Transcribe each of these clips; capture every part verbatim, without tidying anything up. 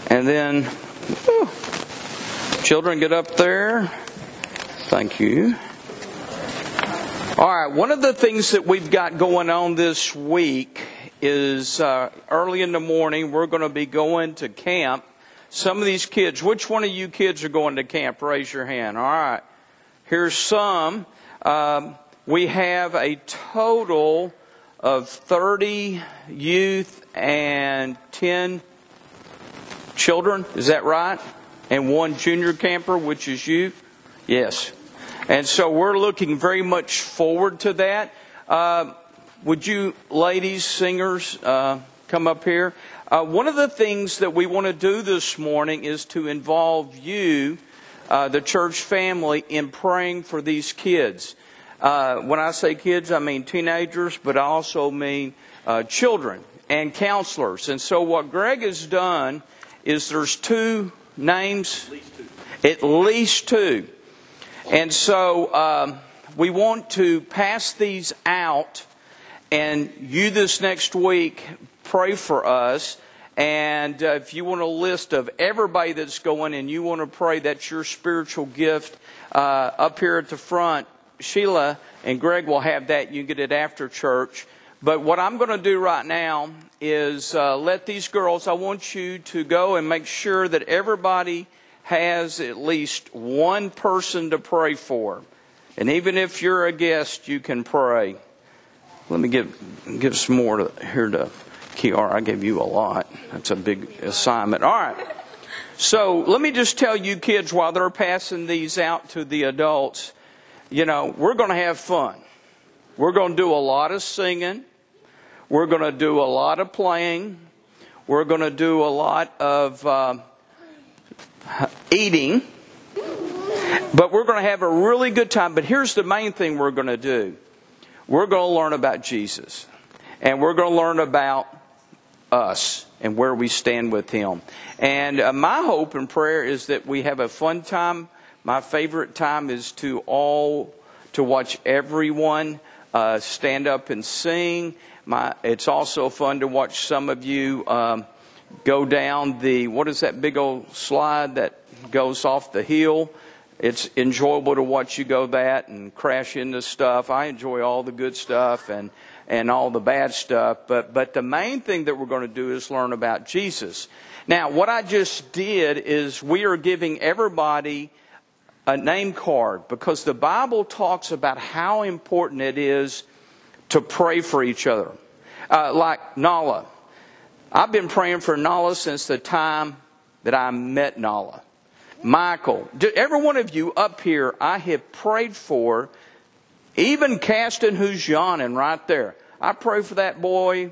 And then, whew, children, get up there. Thank you. All right, one of the things that we've got going on this week is uh, early in the morning, we're going to be going to camp. Some of these kids, which one of you kids are going to camp? Raise your hand. All right. Here's some. Um, we have a total of thirty youth and ten children. Is that right? And one junior camper, which is you? Yes. And so we're looking very much forward to that. Uh, would you ladies, singers, uh, come up here? Uh, one of the things that we want to do this morning is to involve you, uh, the church family, in praying for these kids. Uh, when I say kids, I mean teenagers, but I also mean uh, children and counselors. And so what Greg has done is there's two names, At least two. At least two. And so um, we want to pass these out, and you this next week pray for us. And uh, if you want a list of everybody that's going and you want to pray, that's your spiritual gift uh, up here at the front. Sheila and Greg will have that. You get it after church. But what I'm going to do right now is uh, let these girls, I want you to go and make sure that everybody has at least one person to pray for. And even if you're a guest, you can pray. Let me give give some more to, here to Kiara. I gave you a lot. That's a big assignment. All right. So let me just tell you kids while they're passing these out to the adults, you know, we're going to have fun. We're going to do a lot of singing. We're going to do a lot of playing. We're going to do a lot of uh, eating. But we're going to have a really good time. But here's the main thing we're going to do. We're going to learn about Jesus. And we're going to learn about us and where we stand with Him. And uh, my hope and prayer is that we have a fun time. My favorite time is to all, to watch everyone uh, stand up and sing. My, it's also fun to watch some of you um, go down the, what is that big old slide that goes off the hill? It's enjoyable to watch you go that and crash into stuff. I enjoy all the good stuff and, and all the bad stuff. But, but the main thing that we're going to do is learn about Jesus. Now, what I just did is we are giving everybody a name card, because the Bible talks about how important it is to pray for each other. Uh, like Nala. I've been praying for Nala since the time that I met Nala. Michael. Every one of you up here I have prayed for. Even Caston, who's yawning right there. I pray for that boy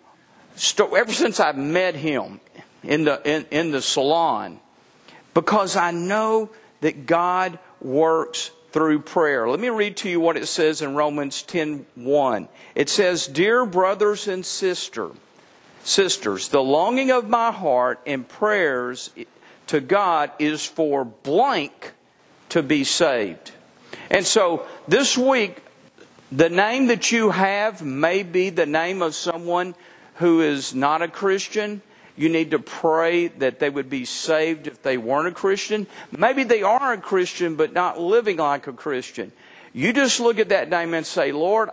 ever since I met him in the, in, in the salon. Because I know that God works through prayer. Let me read to you what it says in Romans ten one. It says, "Dear brothers and sister, sisters, the longing of my heart and prayers to God is for blank to be saved." And so this week, the name that you have may be the name of someone who is not a Christian. You need to pray that they would be saved if they weren't a Christian. Maybe they are a Christian but not living like a Christian. You just look at that name and say, "Lord,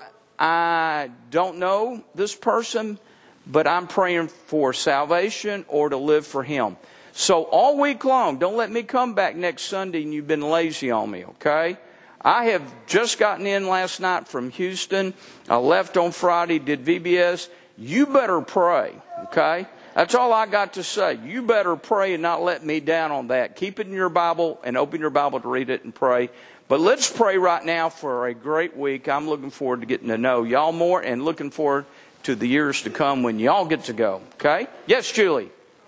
I don't know this person, but I'm praying for salvation or to live for Him." So all week long, don't let me come back next Sunday and you've been lazy on me, okay? I have just gotten in last night from Houston. I left on Friday, did V B S. You better pray, okay? That's all I got to say. You better pray and not let me down on that. Keep it in your Bible and open your Bible to read it and pray. But let's pray right now for a great week. I'm looking forward to getting to know y'all more and looking forward to the years to come when y'all get to go. Okay? Yes, Julie.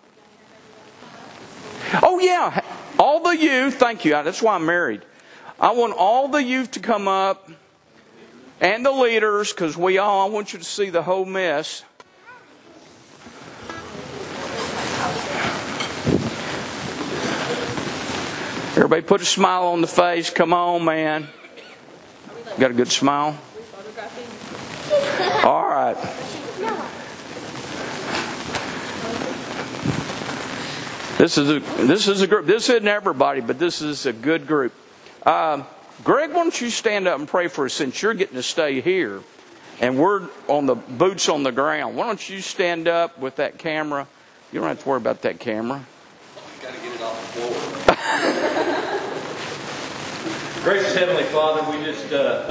Oh, yeah. All the youth. Thank you. That's why I'm married. I want all the youth to come up and the leaders, because we all, I want you to see the whole mess. Everybody put a smile on the face. Come on, man. Got a good smile? All right. This is a this is a group. This isn't everybody, but this is a good group. Um, Greg, why don't you stand up and pray for us since you're getting to stay here, and we're on the boots on the ground. Why don't you stand up with that camera? You don't have to worry about that camera. Got to get it off the floor. Gracious Heavenly Father, we just. Uh